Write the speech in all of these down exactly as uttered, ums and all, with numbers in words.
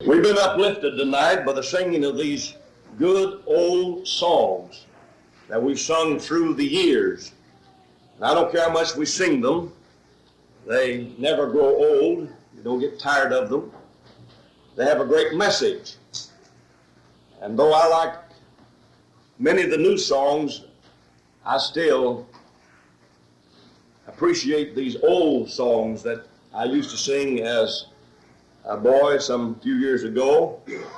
We've been uplifted tonight by the singing of these good old songs that we've sung through the years. And I don't care how much we sing them, they never grow old. You don't get tired of them. They have a great message. And though I like many of the new songs, I still appreciate these old songs that I used to sing as a boy some few years ago.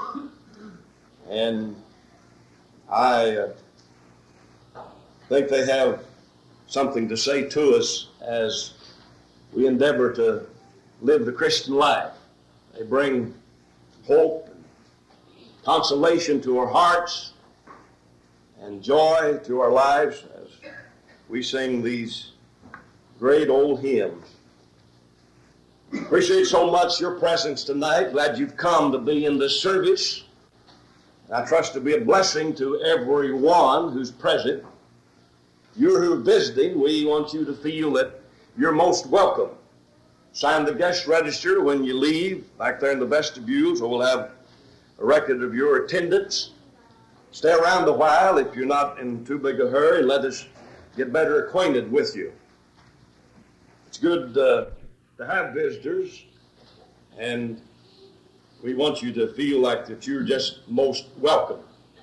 And I uh, think they have something to say to us as we endeavor to live the Christian life. They bring hope and consolation to our hearts and joy to our lives as we sing these great old hymns. Appreciate so much your presence tonight. Glad you've come to be in this service. I trust to be a blessing to everyone who's present. You who are visiting, we want you to feel that you're most welcome. Sign the guest register when you leave back there in the vestibule, so we'll have a record of your attendance. Stay around a while if you're not in too big a hurry. Let us get better acquainted with you. It's good uh, to have visitors, and we want you to feel like that you're just most welcome.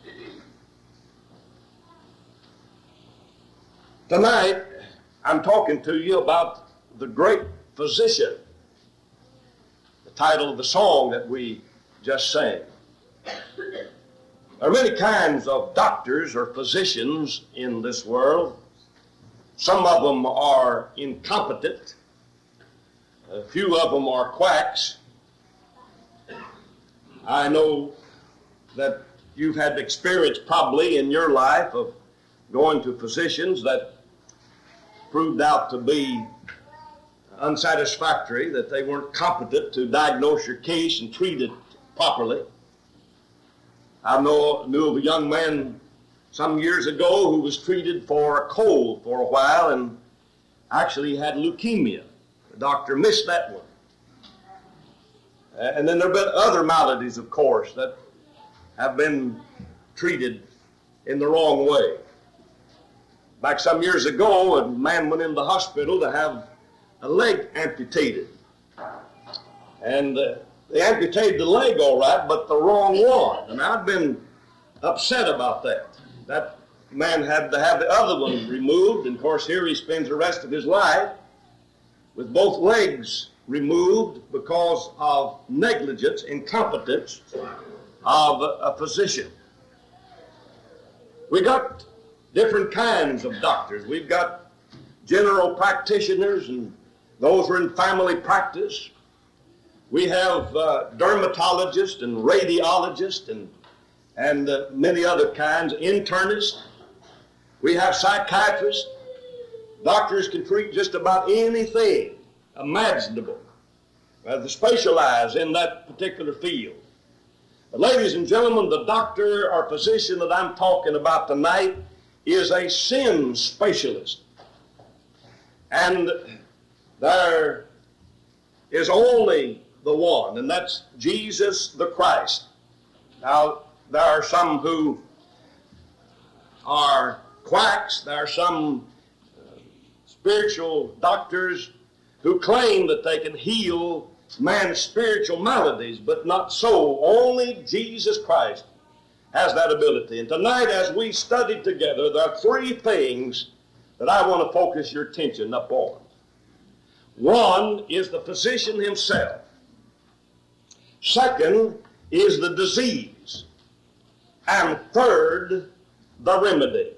Tonight, I'm talking to you about the great physician, the title of the song that we just sang. There are many kinds of doctors or physicians in this world. Some of them are incompetent. A few of them are quacks. I know that you've had experience probably in your life of going to physicians that proved out to be unsatisfactory, that they weren't competent to diagnose your case and treat it properly. I know, knew of a young man some years ago who was treated for a cold for a while and actually had leukemia. The doctor missed that one. And then there have been other maladies, of course, that have been treated in the wrong way. Back some years ago, a man went in the hospital to have a leg amputated. And uh, they amputated the leg all right, but the wrong one. And I've been upset about that. That man had to have the other one removed, and of course here he spends the rest of his life with both legs removed because of negligence, incompetence of a physician. We got different kinds of doctors. We've got general practitioners and those who are in family practice. We have uh, dermatologists and radiologists and, and uh, many other kinds, internists. We have psychiatrists. Doctors can treat just about anything imaginable. Uh, they specialize in that particular field. But ladies and gentlemen, the doctor or physician that I'm talking about tonight is a sin specialist. And there is only the one, and that's Jesus the Christ. Now, there are some who are quacks. There are some uh, spiritual doctors who claim that they can heal man's spiritual maladies, but not so. Only Jesus Christ has that ability. And tonight, as we study together, there are three things that I want to focus your attention upon. One is the physician himself. Second is the disease. And third, the remedy.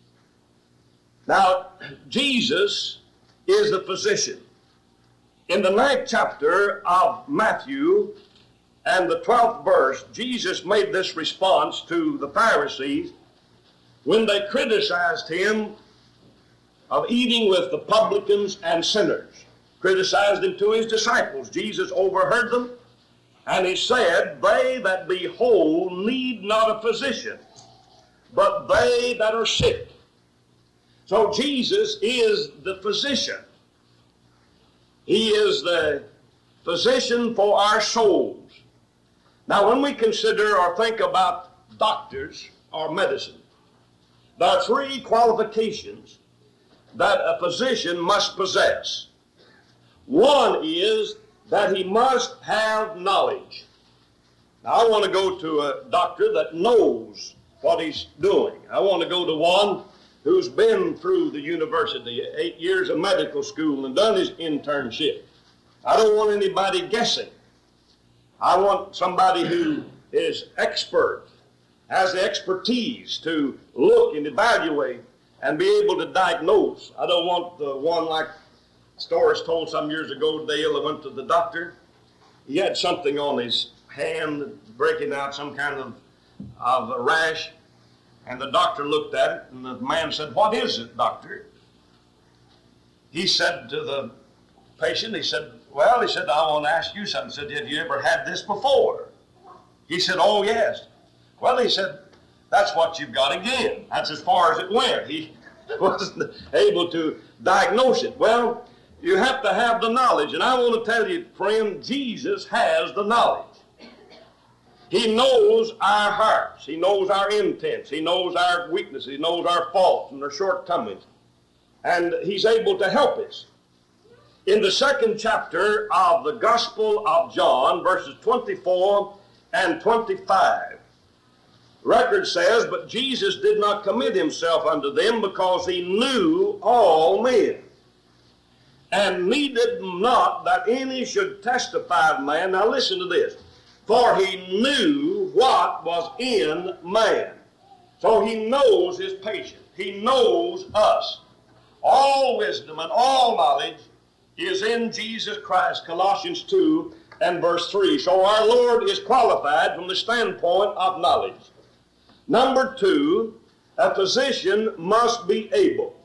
Now, Jesus is the physician. In the ninth chapter of Matthew and the twelfth verse, Jesus made this response to the Pharisees when they criticized him of eating with the publicans and sinners. Criticized him to his disciples. Jesus overheard them, and he said, "They that be whole need not a physician, but they that are sick." So Jesus is the physician. He is the physician for our souls. Now, when we consider or think about doctors or medicine, there are three qualifications that a physician must possess. One is that he must have knowledge. Now, I want to go to a doctor that knows what he's doing. I want to go to one who's been through the university, eight years of medical school, and done his internship. I don't want anybody guessing. I want somebody who is expert, has the expertise to look and evaluate and be able to diagnose. I don't want the one like Stories told some years ago, Dale, I went to the doctor. He had something on his hand breaking out, some kind of, of a rash. And the doctor looked at it, and the man said, "What is it, doctor?" He said to the patient, he said, "Well," he said, "I want to ask you something." He said, "Have you ever had this before?" He said, "Oh, yes." Well, he said, "That's what you've got again." That's as far as it went. He wasn't able to diagnose it. Well, you have to have the knowledge. And I want to tell you, friend, Jesus has the knowledge. He knows our hearts. He knows our intents. He knows our weaknesses. He knows our faults and our shortcomings. And he's able to help us. In the second chapter of the Gospel of John, verses twenty-four and twenty-five, record says, "But Jesus did not commit himself unto them, because he knew all men, and needed not that any should testify of man." Now listen to this. "For he knew what was in man." So he knows his patient. He knows us. All wisdom and all knowledge is in Jesus Christ, Colossians two and verse three. So our Lord is qualified from the standpoint of knowledge. Number two, a physician must be able.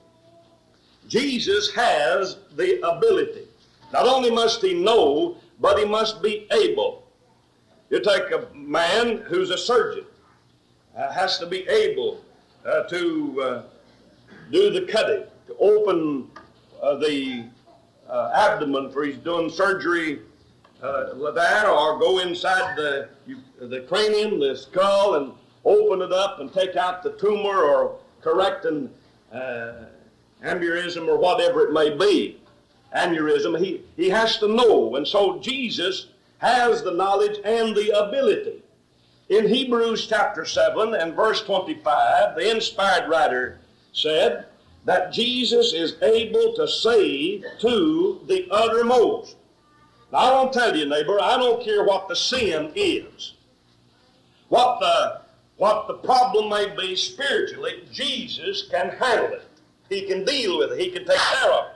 Jesus has the ability. Not only must he know, but he must be able. You take a man who's a surgeon, uh, has to be able uh, to uh, do the cutting, to open uh, the uh, abdomen for he's doing surgery uh, there, or go inside the, the cranium, the skull, and open it up and take out the tumor or correct an uh, aneurysm or whatever it may be. Aneurysm, he, he has to know. And so Jesus has the knowledge and the ability. In Hebrews chapter seven and verse twenty-five, the inspired writer said that Jesus is able to save to the uttermost. Now I want to tell you, neighbor, I don't care what the sin is, what the, what the problem may be spiritually, Jesus can handle it. He can deal with it. He can take care of it.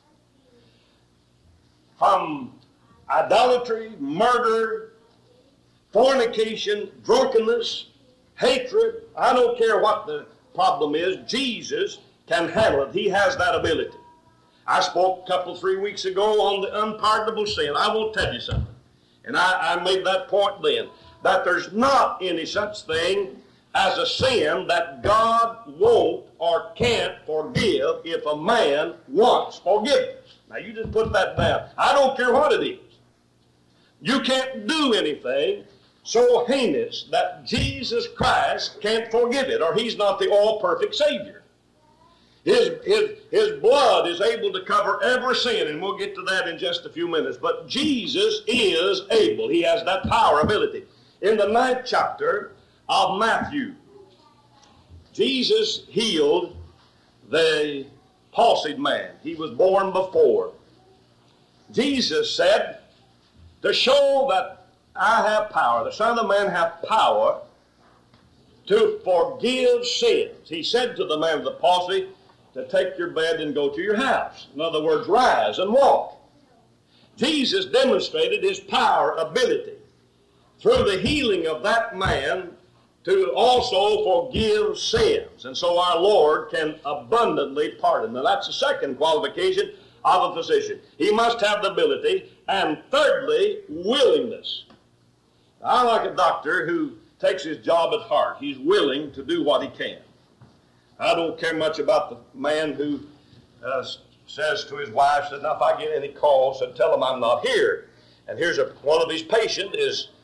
From idolatry, murder, fornication, drunkenness, hatred, I don't care what the problem is, Jesus can handle it. He has that ability. I spoke a couple, three weeks ago on the unpardonable sin. I will tell you something. And I, I made that point then, that there's not any such thing as a sin that God won't or can't forgive if a man wants forgiveness. Now you just put that down. I don't care what it is. You can't do anything so heinous that Jesus Christ can't forgive it, or he's not the all-perfect Savior. His, his, his blood is able to cover every sin, and we'll get to that in just a few minutes. But Jesus is able. He has that power, ability. In the ninth chapter of Matthew, Jesus healed the palsied man. He was born before. Jesus said, to show that I have power, the Son of Man hath power to forgive sins. He said to the man with the palsy to take your bed and go to your house. In other words, rise and walk. Jesus demonstrated his power, ability, through the healing of that man to also forgive sins. And so our Lord can abundantly pardon. Now that's the second qualification of a physician. He must have the ability. And thirdly, willingness. I like a doctor who takes his job at heart. He's willing to do what he can. I don't care much about the man who uh, says to his wife, said, "Now if I get any calls, said, tell them I'm not here." And here's a, one of his patients is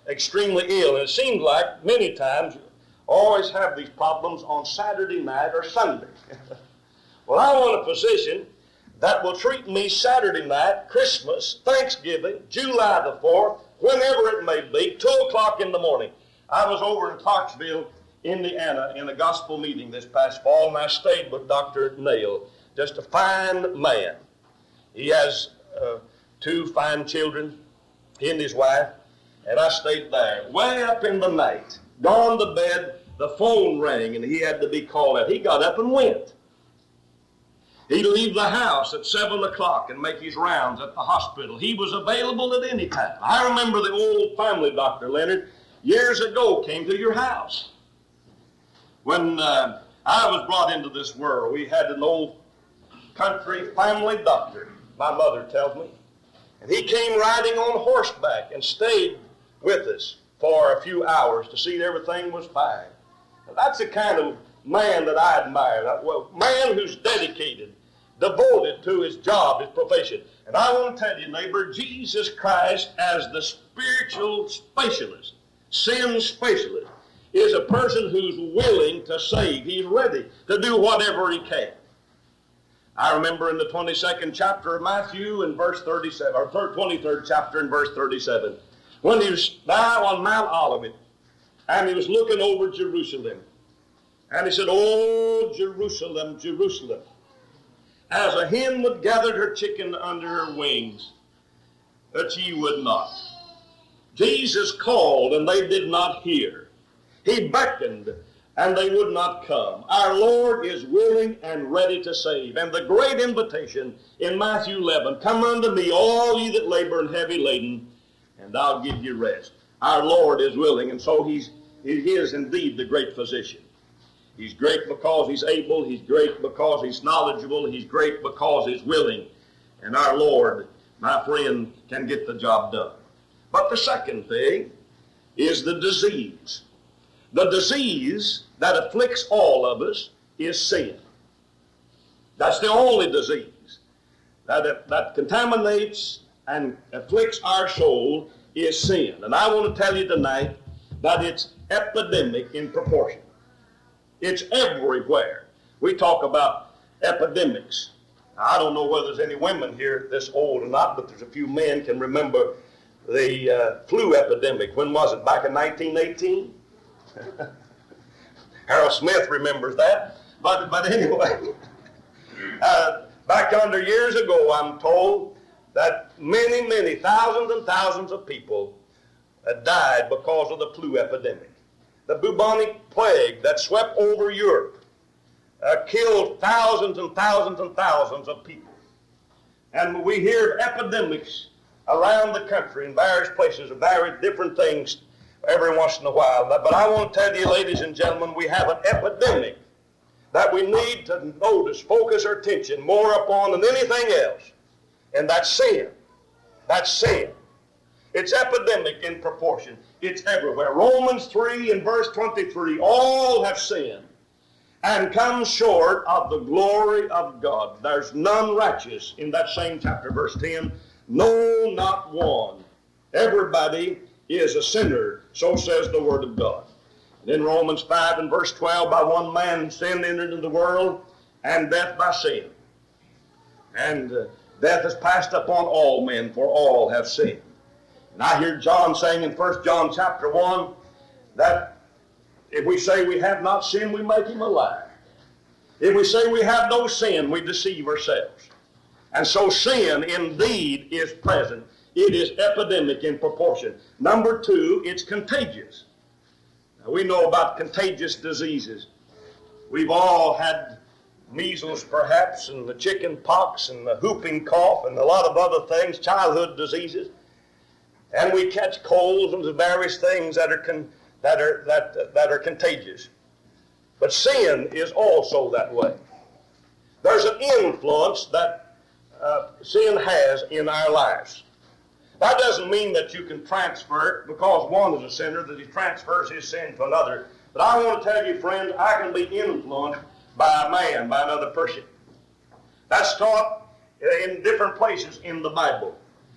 extremely ill. And it seemed like many times you always have these problems on Saturday night or Sunday. Well, I want a physician that will treat me Saturday night, Christmas, Thanksgiving, July the fourth, whenever it may be, two o'clock in the morning. I was over in Clarksville, Indiana, in a gospel meeting this past fall, and I stayed with Doctor Nail, just a fine man. He has uh, two fine children, he and his wife, and I stayed there. Way up in the night, gone to bed, the phone rang, and he had to be called out. He got up and went. He'd leave the house at seven o'clock and make his rounds at the hospital. He was available at any time. I remember the old family doctor, Leonard, years ago came to your house. When uh, I was brought into this world, we had an old country family doctor, my mother tells me. And he came riding on horseback and stayed with us for a few hours to see that everything was fine. Now, that's the kind of man that I admire. A well, man who's dedicated, devoted to his job, his profession. And I want to tell you, neighbor, Jesus Christ as the spiritual specialist, sin specialist, is a person who's willing to save. He's ready to do whatever he can. I remember in the twenty-second chapter of Matthew in verse thirty-seven, or twenty-third chapter in verse thirty-seven, when he was now on Mount Olivet, and he was looking over Jerusalem, and he said, "Oh, Jerusalem, Jerusalem, as a hen would gather her chicken under her wings, that ye would not." Jesus called, and they did not hear. He beckoned, and they would not come. Our Lord is willing and ready to save. And the great invitation in Matthew eleven, "Come unto me, all ye that labor and heavy laden, and I'll give you rest." Our Lord is willing, and so he's, he is indeed the great physician. He's great because he's able. He's great because he's knowledgeable. He's great because he's willing. And our Lord, my friend, can get the job done. But the second thing is the disease. The disease that afflicts all of us is sin. That's the only disease that, that contaminates and afflicts our soul is sin. And I want to tell you tonight that it's epidemic in proportion. It's everywhere. We talk about epidemics. Now, I don't know whether there's any women here this old or not, but there's a few men can remember the uh, flu epidemic. When was it? Back in nineteen eighteen? Harold Smith remembers that. But, but anyway, uh, back under years ago, I'm told that many, many thousands and thousands of people uh, died because of the flu epidemic. The bubonic plague that swept over Europe uh, killed thousands and thousands and thousands of people. And we hear epidemics around the country in various places of various different things every once in a while. But I want to tell you, ladies and gentlemen, we have an epidemic that we need to notice, focus our attention more upon than anything else. And that's sin. That's sin. It's epidemic in proportion. It's everywhere. Romans three and verse twenty-three, all have sinned and come short of the glory of God. There's none righteous in that same chapter, verse ten. No, not one. Everybody is a sinner, so says the Word of God. And in Romans five and verse twelve, by one man sin entered into the world, and death by sin. And uh, death has passed upon all men, for all have sinned. And I hear John saying in First John chapter one, that if we say we have not sinned, we make him a liar. If we say we have no sin, we deceive ourselves. And so sin indeed is present. It is epidemic in proportion. Number two, it's contagious. Now, we know about contagious diseases. We've all had measles perhaps, and the chicken pox, and the whooping cough, and a lot of other things, childhood diseases. And we catch colds and various things that are con- that are that uh, that are contagious. But sin is also that way. There's an influence that uh, sin has in our lives. That doesn't mean that you can transfer it because one is a sinner, that he transfers his sin to another. But I want to tell you, friends, I can be influenced by a man, by another person. That's taught in different places in the Bible.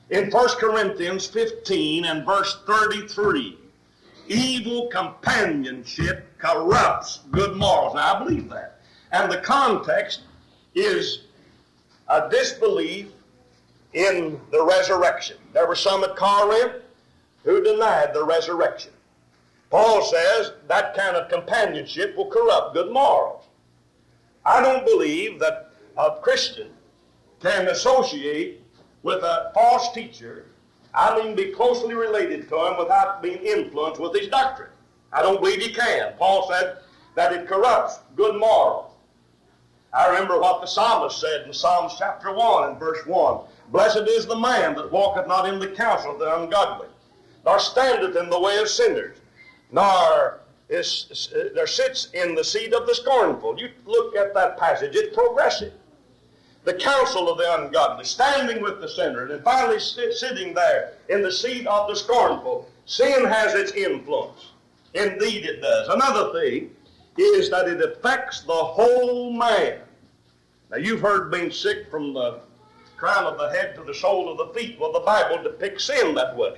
In First Corinthians fifteen and verse thirty-three, evil companionship corrupts good morals. Now, I believe that. And the context is a disbelief in the resurrection. There were some at Corinth who denied the resurrection. Paul says that kind of companionship will corrupt good morals. I don't believe that a Christian can associate with a false teacher, I mean be closely related to him without being influenced with his doctrine. I don't believe he can. Paul said that it corrupts good morals. I remember what the psalmist said in Psalms chapter one and verse one. Blessed is the man that walketh not in the counsel of the ungodly, nor standeth in the way of sinners, nor is, there sits in the seat of the scornful. You look at that passage, it's progressive. The counsel of the ungodly, standing with the sinner, and finally sit, sitting there in the seat of the scornful. Sin has its influence. Indeed it does. Another thing is that it affects the whole man. Now you've heard being sick from the crown of the head to the sole of the feet. Well, the Bible depicts sin that way.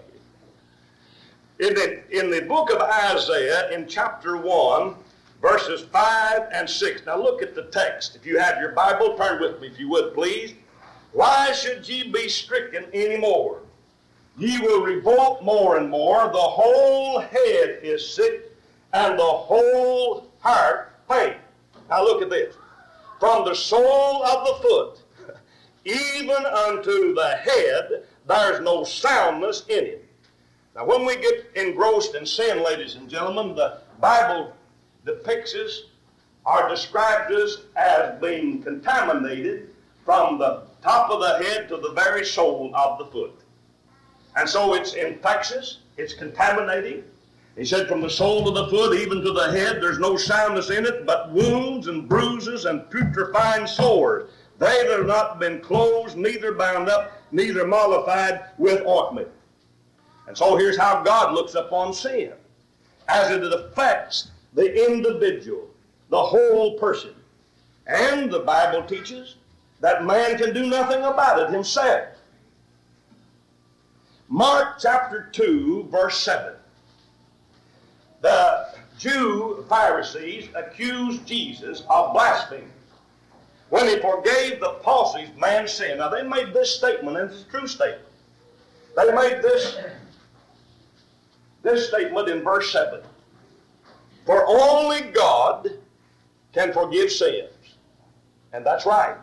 In the, in the book of Isaiah, in chapter one, verses five and six. Now look at the text. If you have your Bible, turn with me if you would, please. Why should ye be stricken any more? Ye will revolt more and more. The whole head is sick, and the whole heart faint. Now look at this. From the sole of the foot, even unto the head, there's no soundness in it. Now when we get engrossed in sin, ladies and gentlemen, the Bible depicts us or describes us as being contaminated from the top of the head to the very sole of the foot. And so it's infectious, it's contaminating. He said from the sole of the foot even to the head, there's no soundness in it, but wounds and bruises and putrefying sores. They that have not been closed, neither bound up, neither mollified with ointment. And so here's how God looks upon sin, as it affects the individual, the whole person. And the Bible teaches that man can do nothing about it himself. Mark chapter two, verse seven. The Jew Pharisees accused Jesus of blasphemy when he forgave the palsied man's sin. Now they made this statement, and it's a true statement. They made this, this statement in verse seven. For only God can forgive sins. And that's right.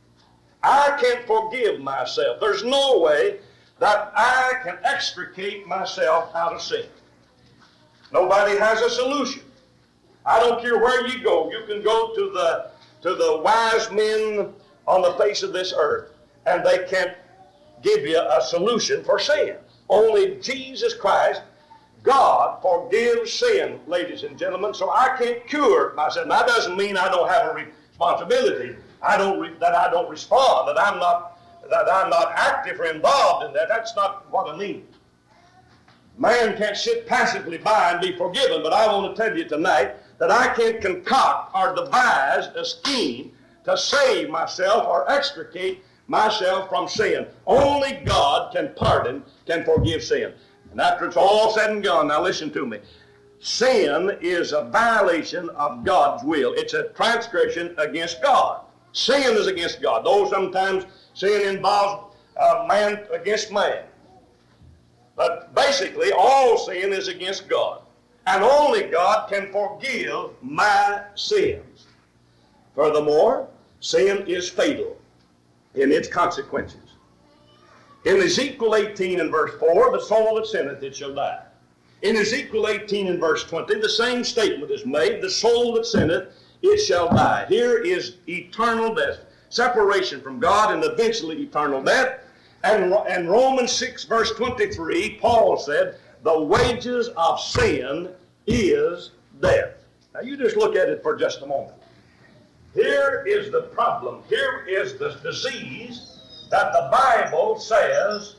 I can't forgive myself. There's no way that I can extricate myself out of sin. Nobody has a solution. I don't care where you go. You can go to the, to the wise men on the face of this earth, and they can't give you a solution for sin. Only Jesus Christ, God, forgives sin, ladies and gentlemen, so I can't cure myself. That doesn't mean I don't have a responsibility. I don't re- that I don't respond, that I'm not that I'm not active or involved in that. That's not what I mean. Man can't sit passively by and be forgiven, but I want to tell you tonight that I can't concoct or devise a scheme to save myself or extricate myself from sin. Only God can pardon, can forgive sin. And after it's all said and done, now listen to me. Sin is a violation of God's will. It's a transgression against God. Sin is against God. Though sometimes sin involves uh, man against man. But basically, all sin is against God. And only God can forgive my sins. Furthermore, sin is fatal in its consequences. In Ezekiel eighteen and verse four, the soul that sinneth, it shall die. In Ezekiel eighteen and verse twenty, the same statement is made, the soul that sinneth, it shall die. Here is eternal death, separation from God, and eventually eternal death. And in Romans six verse twenty-three, Paul said, the wages of sin is death. Now you just look at it for just a moment. Here is the problem. Here is the disease that the Bible says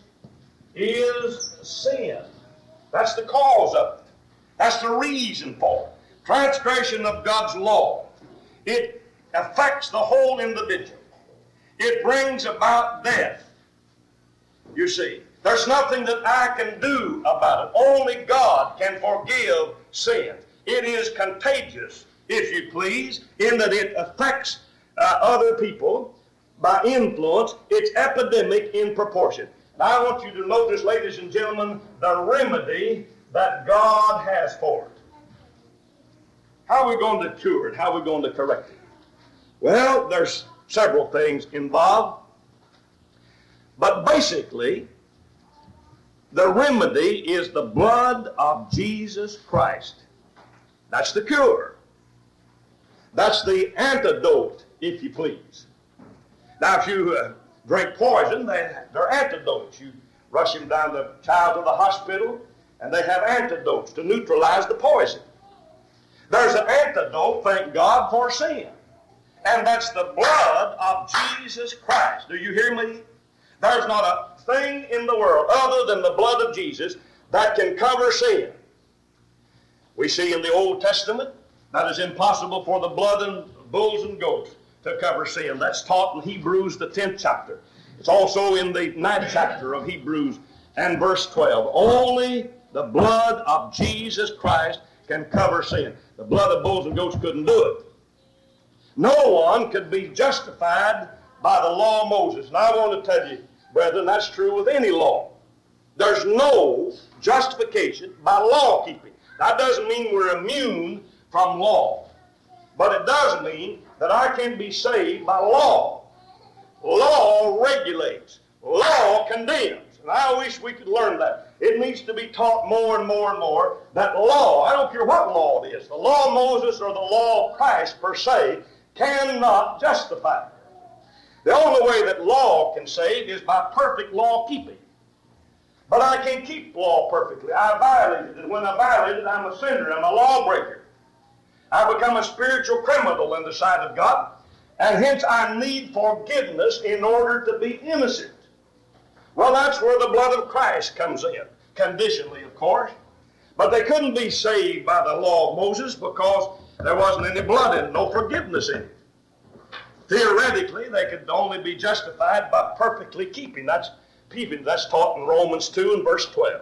is sin. That's the cause of it. That's the reason for it. Transgression of God's law. It affects the whole individual. It brings about death. You see, There's nothing that I can do about it. Only God can forgive sin. It is contagious, if you please, in that it affects uh, other people by influence. It's epidemic in proportion. Now I want you to notice, ladies and gentlemen, the remedy that God has for it. How are we going to cure it? How are we going to correct it? Well, there's several things involved. But basically, the remedy is the blood of Jesus Christ. That's the cure. That's the antidote, if you please. Now, if you uh, drink poison, they, they're antidotes. You rush him down the child to the hospital, and they have antidotes to neutralize the poison. There's an antidote, thank God, for sin. And that's the blood of Jesus Christ. Do you hear me? There's not a thing in the world other than the blood of Jesus that can cover sin. We see in the Old Testament that it's impossible for the blood of bulls and goats to cover sin. That's taught in Hebrews, the tenth chapter. It's also in the ninth chapter of Hebrews and verse twelve. Only the blood of Jesus Christ can cover sin. The blood of bulls and goats couldn't do it. No one could be justified by the law of Moses. And I want to tell you, brethren, that's true with any law. There's no justification by law keeping. That doesn't mean we're immune from law. But it does mean that I can be saved by law. Law regulates. Law condemns. And I wish we could learn that. It needs to be taught more and more and more that law, I don't care what law it is, the law of Moses or the law of Christ per se, cannot justify. The only way that law can save is by perfect law keeping. But I can't keep law perfectly. I violated it. When I violate it, I'm a sinner. I'm a lawbreaker. I become a spiritual criminal in the sight of God. And hence I need forgiveness in order to be innocent. Well, that's where the blood of Christ comes in. Conditionally, of course. But they couldn't be saved by the law of Moses because there wasn't any blood in it, no forgiveness in it. Theoretically, they could only be justified by perfectly keeping. That's keeping. That's taught in Romans two and verse twelve.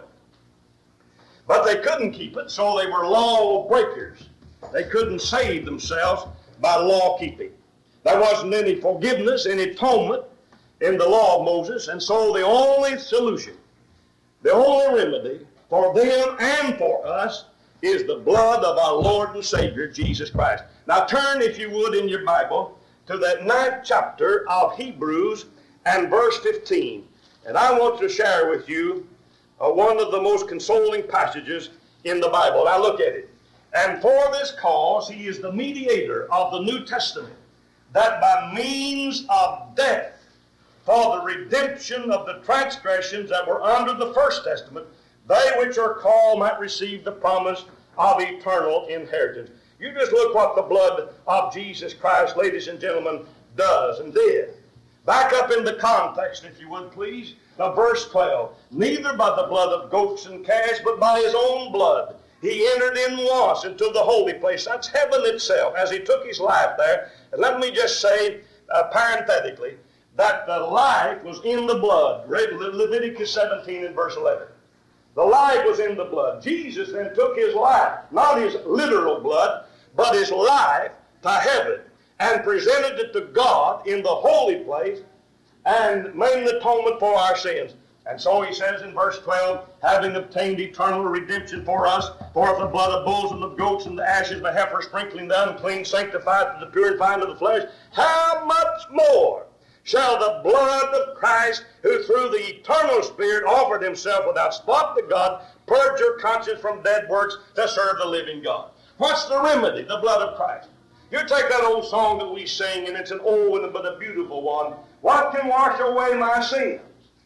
But they couldn't keep it, so they were law breakers. They couldn't save themselves by law keeping. There wasn't any forgiveness, any atonement in the law of Moses, and so the only solution, the only remedy for them and for us is the blood of our Lord and Savior, Jesus Christ. Now turn, if you would, in your Bible to that ninth chapter of Hebrews and verse fifteen. And I want to share with you uh, one of the most consoling passages in the Bible. Now look at it. And for this cause he is the mediator of the New Testament, that by means of death, for the redemption of the transgressions that were under the first testament, they which are called might receive the promise of eternal inheritance. You just look what the blood of Jesus Christ, ladies and gentlemen, does and did. Back up in the context, if you would please, now verse twelve. Neither by the blood of goats and calves, but by his own blood he entered in once into the holy place. That's heaven itself, as he took his life there. And let me just say, uh, parenthetically, that the life was in the blood. Read Leviticus seventeen and verse eleven. The life was in the blood. Jesus then took his life, not his literal blood, but his life to heaven, and presented it to God in the holy place, and made an atonement for our sins. And so he says in verse twelve, having obtained eternal redemption for us, for the blood of bulls and of goats and the ashes of the heifer sprinkling the unclean, sanctified to the purifying of the flesh, how much more shall the blood of Christ, who through the eternal Spirit offered himself without spot to God, purge your conscience from dead works to serve the living God? What's the remedy? The blood of Christ. You take that old song that we sing, and it's an old but a beautiful one. What can wash away my sins?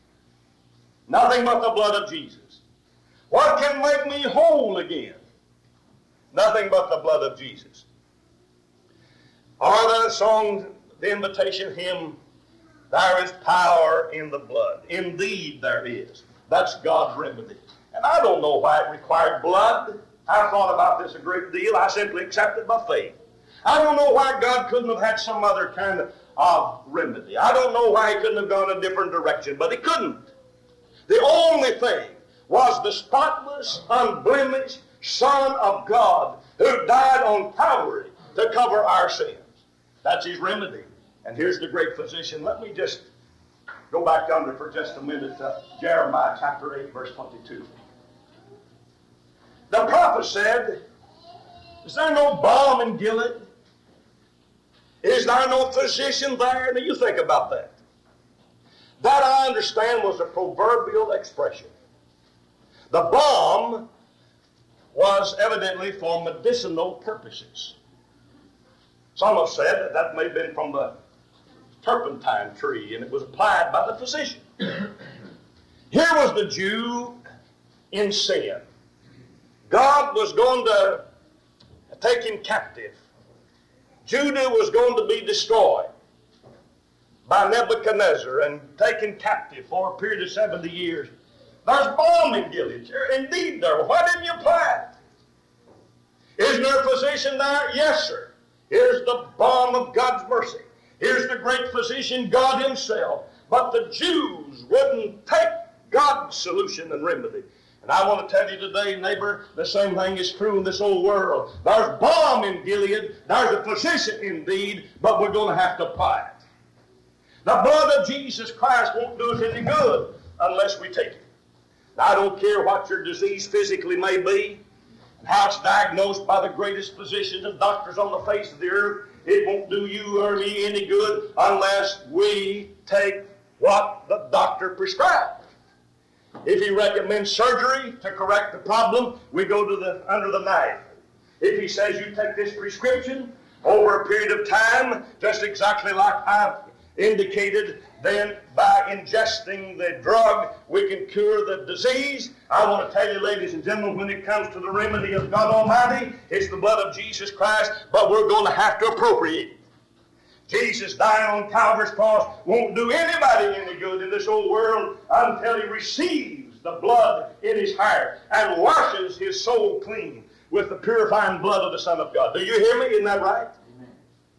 Nothing but the blood of Jesus. What can make me whole again? Nothing but the blood of Jesus. Or the song, the invitation hymn, there is power in the blood. Indeed there is. That's God's remedy. And I don't know why it required blood. I've thought about this a great deal. I simply accept it by faith. I don't know why God couldn't have had some other kind of, of remedy. I don't know why he couldn't have gone a different direction, but he couldn't. The only thing was the spotless, unblemished Son of God who died on Calvary to cover our sins. That's his remedy. And here's the great physician. Let me just go back under for just a minute to Jeremiah chapter eight, verse twenty-two. The prophet said, is there no balm in Gilead? Is there no physician there? Now you think about that. That, I understand, was a proverbial expression. The balm was evidently for medicinal purposes. Some have said that that may have been from the turpentine tree, and it was applied by the physician. Here was the Jew in sin. God was going to take him captive. Judah was going to be destroyed by Nebuchadnezzar and taken captive for a period of seventy years. There's balm in Gilead. Indeed there. Why didn't you apply it? Isn't there a physician there? Yes, sir. Here's the balm of God's mercy. Here's the great physician, God himself. But the Jews wouldn't take God's solution and remedy. And I want to tell you today, neighbor, the same thing is true in this old world. There's balm in Gilead. There's a physician indeed, but we're going to have to apply it. The blood of Jesus Christ won't do us any good unless we take it. Now, I don't care what your disease physically may be, and how it's diagnosed by the greatest physicians and doctors on the face of the earth. It won't do you or me any good unless we take what the doctor prescribed. If he recommends surgery to correct the problem, we go to the under the knife. If he says you take this prescription over a period of time, just exactly like I've indicated, then by ingesting the drug we can cure the disease. I want to tell you, ladies and gentlemen, when it comes to the remedy of God Almighty, it's the blood of Jesus Christ, but we're going to have to appropriate it. Jesus dying on Calvary's cross won't do anybody any good in this old world until he receives the blood in his heart and washes his soul clean with the purifying blood of the Son of God. Do you hear me? Isn't that right? Amen.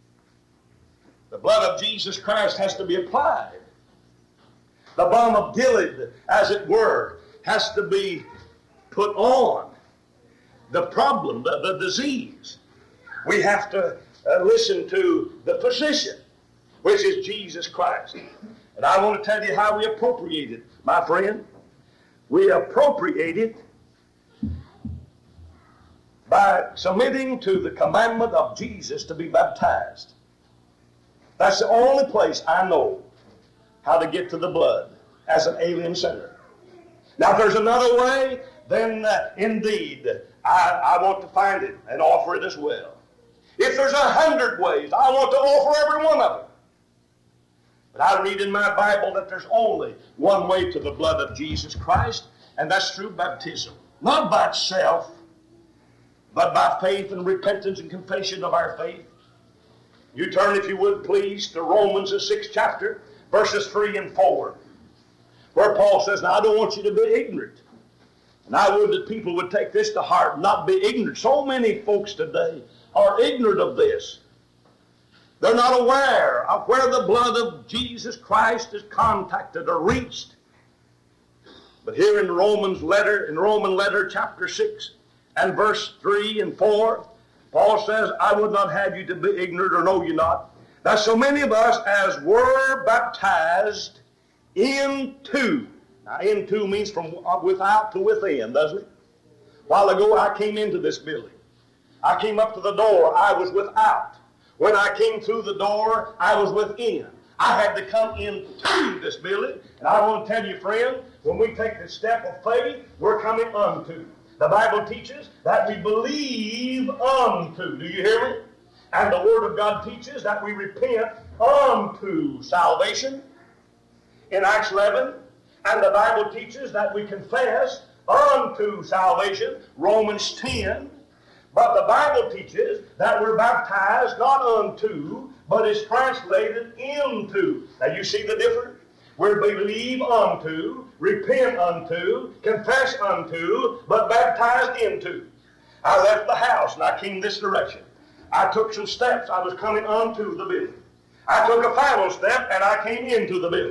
The blood of Jesus Christ has to be applied. The balm of Gilead, as it were, has to be put on. The problem, the, the disease, we have to Uh, listen to the physician, which is Jesus Christ. And I want to tell you how we appropriate it, my friend. We appropriate it by submitting to the commandment of Jesus to be baptized. That's the only place I know how to get to the blood as an alien sinner. Now, if there's another way, then uh, indeed, I, I want to find it and offer it as well. If there's a hundred ways, I want to offer every one of them. But I read in my Bible that there's only one way to the blood of Jesus Christ, and that's through baptism. Not by itself, but by faith and repentance and confession of our faith. You turn, if you would please, to Romans, the sixth chapter, verses three and four, where Paul says, now I don't want you to be ignorant. And I would that people would take this to heart, not be ignorant. So many folks today are ignorant of this. They're not aware of where the blood of Jesus Christ is contacted or reached. But here in Romans letter, in Roman letter chapter six and verse three and four, Paul says, I would not have you to be ignorant, or know you not, that so many of us as were baptized into. Now into means from without to within, doesn't it? A while ago I came into this building. I came up to the door, I was without. When I came through the door, I was within. I had to come into this building. And I want to tell you, friend, when we take the step of faith, we're coming unto. The Bible teaches that we believe unto. Do you hear me? And the Word of God teaches that we repent unto salvation in Acts eleven. And the Bible teaches that we confess unto salvation, Romans ten. But the Bible teaches that we're baptized not unto, but is translated into. Now you see the difference? We believe unto, repent unto, confess unto, but baptized into. I left the house and I came this direction. I took some steps. I was coming unto the building. I took a final step and I came into the building.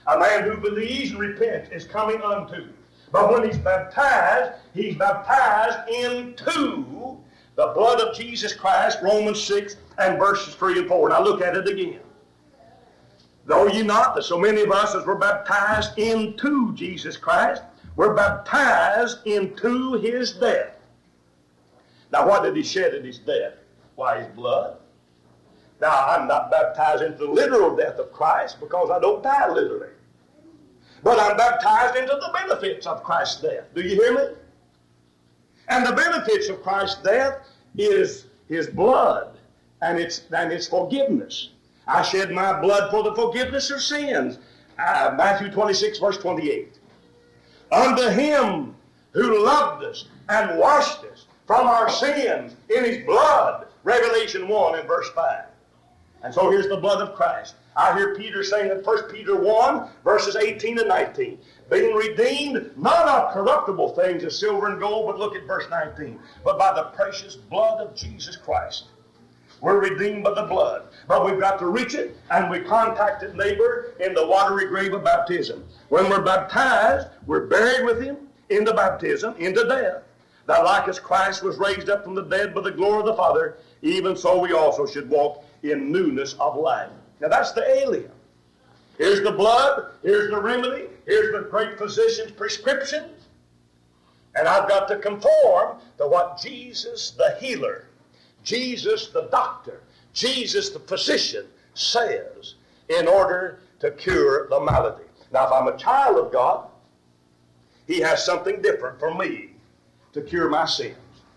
A man who believes and repents is coming unto. But when he's baptized, he's baptized into the blood of Jesus Christ, Romans six and verses three and four. Now look at it again. Know ye not that so many of us as were baptized into Jesus Christ, were baptized into his death. Now what did he shed at his death? Why, his blood. Now I'm not baptized into the literal death of Christ because I don't die literally. But I'm baptized into the benefits of Christ's death. Do you hear me? And the benefits of Christ's death is his blood and its, and its forgiveness. I shed my blood for the forgiveness of sins. Uh, Matthew twenty-six, verse twenty-eight. Unto him who loved us and washed us from our sins in his blood. Revelation one and verse five. And so here's the blood of Christ. I hear Peter saying in First Peter one, verses eighteen and nineteen, being redeemed, not of corruptible things as silver and gold, but look at verse nineteen, but by the precious blood of Jesus Christ. We're redeemed by the blood. But we've got to reach it, and we contacted neighbor in the watery grave of baptism. When we're baptized, we're buried with him into baptism, into death. That like as Christ was raised up from the dead by the glory of the Father, even so we also should walk in newness of life. Now that's the alien. Here's the blood, here's the remedy, here's the great physician's prescription. And I've got to conform to what Jesus the healer, Jesus the doctor, Jesus the physician says in order to cure the malady. Now if I'm a child of God, he has something different for me to cure my sins.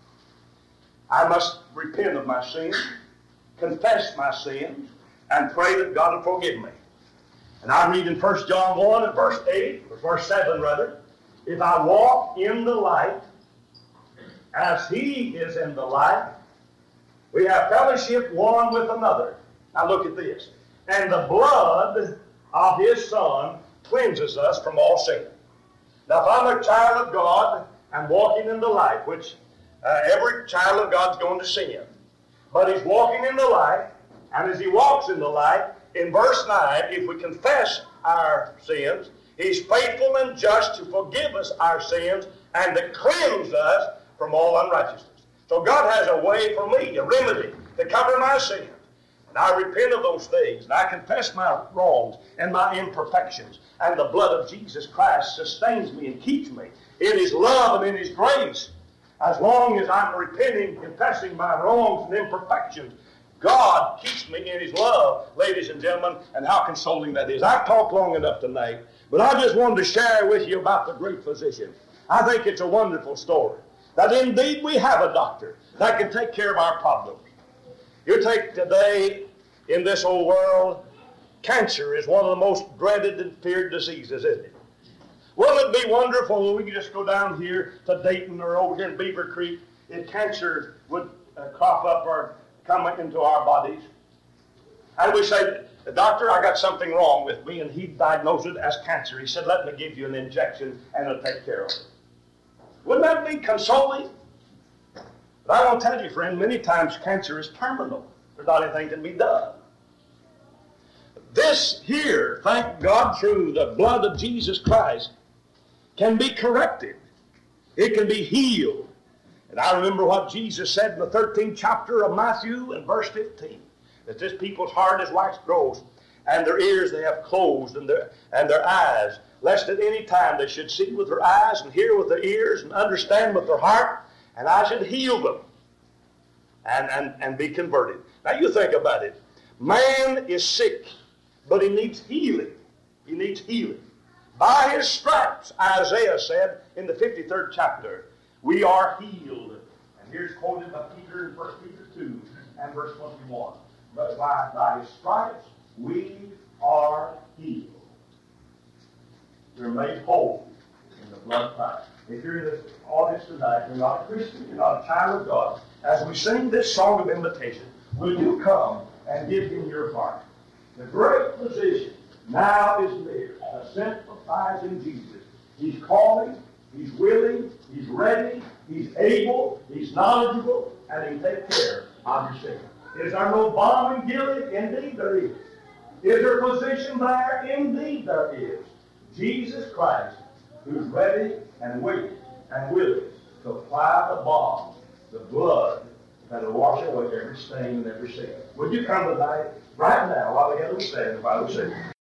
I must repent of my sins, confess my sins, and pray that God will forgive me. And I read in First John one and verse eight, or verse seven rather, if I walk in the light as he is in the light, we have fellowship one with another. Now look at this. And the blood of his Son cleanses us from all sin. Now if I'm a child of God and walking in the light, which uh, every child of God's going to sin, but he's walking in the light, and as he walks in the light, in verse nine, if we confess our sins, he's faithful and just to forgive us our sins and to cleanse us from all unrighteousness. So God has a way for me, a remedy to cover my sins. And I repent of those things, and I confess my wrongs and my imperfections. And the blood of Jesus Christ sustains me and keeps me in his love and in his grace. As long as I'm repenting, confessing my wrongs and imperfections, God keeps me in his love, ladies and gentlemen, and how consoling that is. I've talked long enough tonight, but I just wanted to share with you about the great physician. I think it's a wonderful story, that indeed we have a doctor that can take care of our problems. You take today, in this old world, cancer is one of the most dreaded and feared diseases, isn't it? Wouldn't it be wonderful if we could just go down here to Dayton or over here in Beaver Creek, if cancer would uh, crop up or come into our bodies? And we say, doctor, I got something wrong with me, and he diagnosed it as cancer. He said, let me give you an injection and it'll take care of it. Wouldn't that be consoling? But I want to tell you, friend, many times cancer is terminal. There's not anything that can be done. This here, thank God, through the blood of Jesus Christ, can be corrected. It can be healed. And I remember what Jesus said in the thirteenth chapter of Matthew and verse fifteen, that this people's heart is wax gross, and their ears they have closed, and their, and their eyes, lest at any time they should see with their eyes and hear with their ears and understand with their heart, and I should heal them and, and, and be converted. Now you think about it. Man is sick, but he needs healing. He needs healing. By his stripes, Isaiah said in the fifty-third chapter, we are healed. And here's quoted by Peter in First Peter two and verse twenty-one. But by, by his stripes we are healed. You're made whole in the blood of Christ. If you're in this audience tonight, you're not a Christian, you're not a child of God, as we sing this song of invitation, will you come and give him your heart? The great physician now is near, the sympathize in Jesus. He's calling, he's willing, he's ready, he's able, he's knowledgeable, and he can take care of your sin. Is there no balm in Gilead? Indeed there is. Is there a physician there? Indeed there is. Jesus Christ, who's ready and willing and willing to apply the balm, the blood that'll wash away every stain and every sin. Would you come tonight, right now, while the other stand, the Bible says,